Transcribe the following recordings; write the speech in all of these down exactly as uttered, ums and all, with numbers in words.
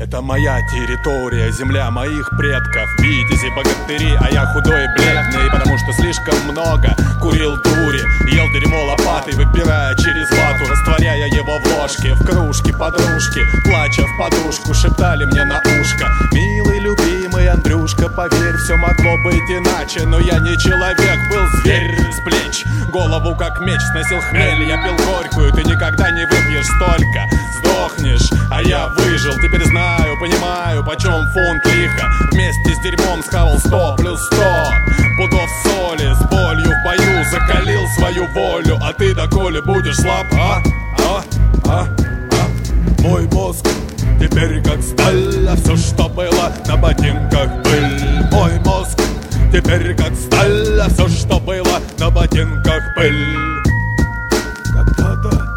Это моя территория, земля моих предков, витязи, богатыри, а я худой и бледный, потому что слишком много курил дури, ел дерьмо лопатой, выпирая через вату, растворяя его в ложке, в кружке. Подружки, плача в подушку, шептали мне на ушко: милый, любимый Андрюшка, поверь, все могло быть иначе, но я не человек, был зверь с плеч, голову как меч сносил хмель, я пил горькую, ты никогда не выпьешь столько, сдохнешь, а я выжил, теперь знаю, понимаю, почем фунт лиха, вместе с дерьмом схавал сто плюс сто пудов соли, с болью в бою закалил свою волю, а ты доколе будешь слаб, а? А? А? Мой мозг теперь как сталь, а все, что было на ботинках, пыль. Мой мозг теперь как сталь, а все, что было на ботинках, пыль. Когда-то,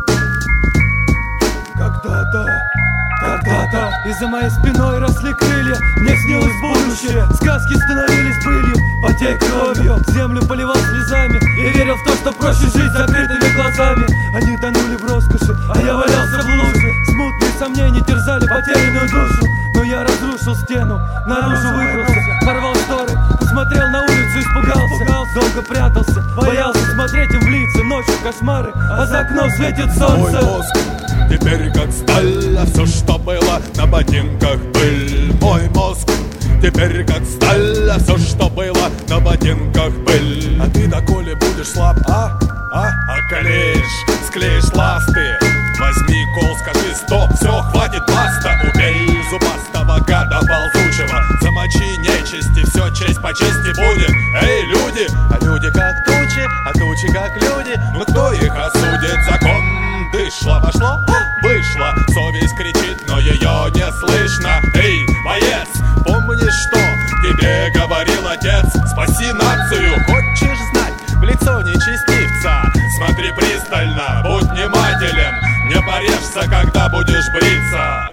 когда-то, когда-то и за моей спиной росли крылья, мне снилось будущее, сказки становились пылью, потек кровью, землю поливал слезами и верил в то, что проще жить с закрытыми глазами. Они тонули в роскоши, а я валялся в луже, смутные сомнения терзали потерянную душу, но я разрушил стену, наружу выбрался, порвал шторы, посмотрел на улицу, испугался, долго прятался, боялся смотреть им в лица, ночью кошмары, а за окном светит солнце. Мой мозг теперь как сталь, а все, что было на ботинках, пыль. Мой мозг теперь как сталь, а все, что было на ботинках, пыль. А ты доколе будешь слаб, а? А? Околеешь, склеишь ласты, возьми кол, скажи стоп, все, хватит, баста. Убей зубастого гада ползучего, замочи нечисти, все честь по чести будет. Эй, люди, а люди как тучи, а тучи как люди, ну кто их осудит? Закон дышло, вошло, вышло, совесть кричит, но ее не слышно. Эй, боец, помнишь, что тебе говорил отец? Спаси нацию, хочешь знать в лицо нечестивца? Смотри пристально, будь внимателен, не порежься, когда будешь бриться.